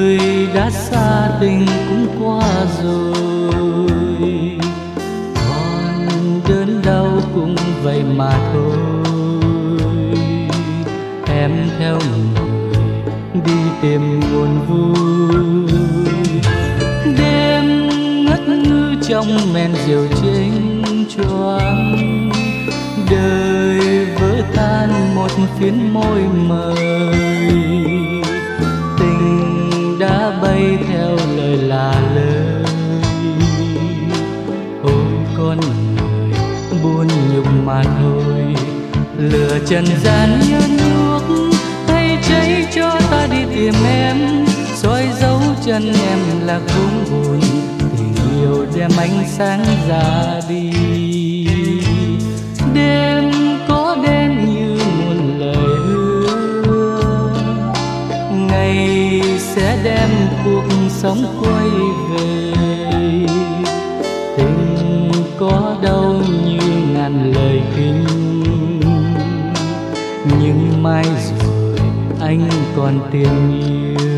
người đã xa tình cũng qua rồi, còn đớn đau cũng vậy mà thôi. Em theo người đi tìm nguồn vui, đêm ngất ngư trong men rượu chênh choáng, đời vỡ tan một phiến môi mời. Tình đã bay theo lời lạ lời, ôi con người buồn nhục mà thôi. Lửa trần gian nhân nước hay cháy cho ta đi tìm em, soi dấu chân em là vũng bùn, tình yêu đem ánh sáng ra đi. Đêm có đen như muôn lời hứa, ngày sẽ đem cuộc sống quay về. Tình có đau như ngàn lời kinh, nhưng mai rồi anh còn tiền yêu.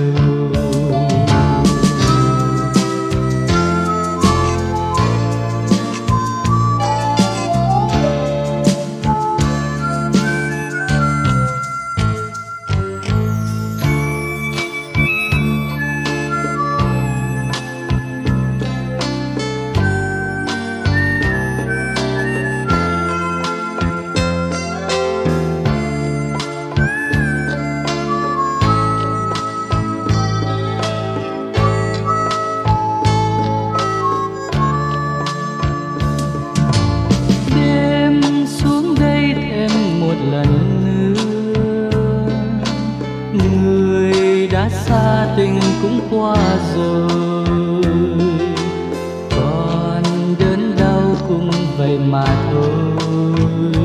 Người đã xa tình cũng qua rồi, còn đớn đau cũng vậy mà thôi.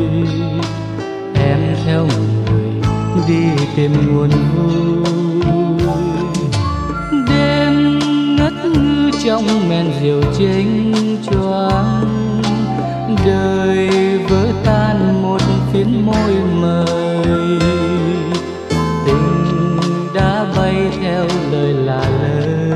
Em theo người đi tìm nguồn vui, đêm ngất ngư trong men rượu chênh choáng, đời vỡ tan một phiến môi mời. Tình đã bay theo lời lạ lời,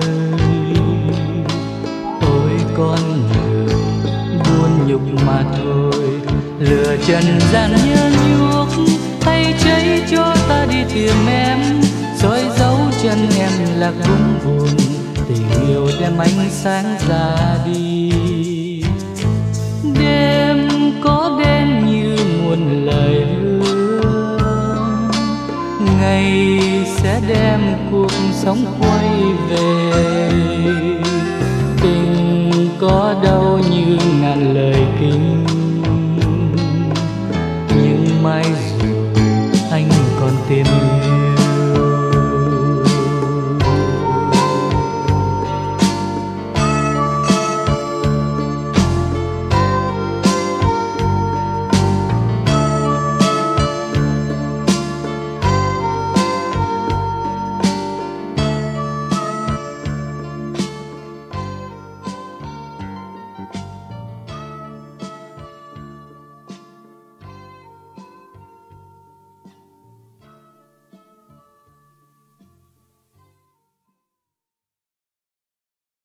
ôi con người buồn nhục mà thôi. Lửa trần gian nhớ nhuốc hay cháy cho ta đi tìm em, soi dấu chân em là vũng bùn, tình yêu đem ánh sáng ra đi. Đêm có đen như muôn lời hứa, ngày sẽ đem cuộc sống quay về. Tình có đau như ngàn lời kinh,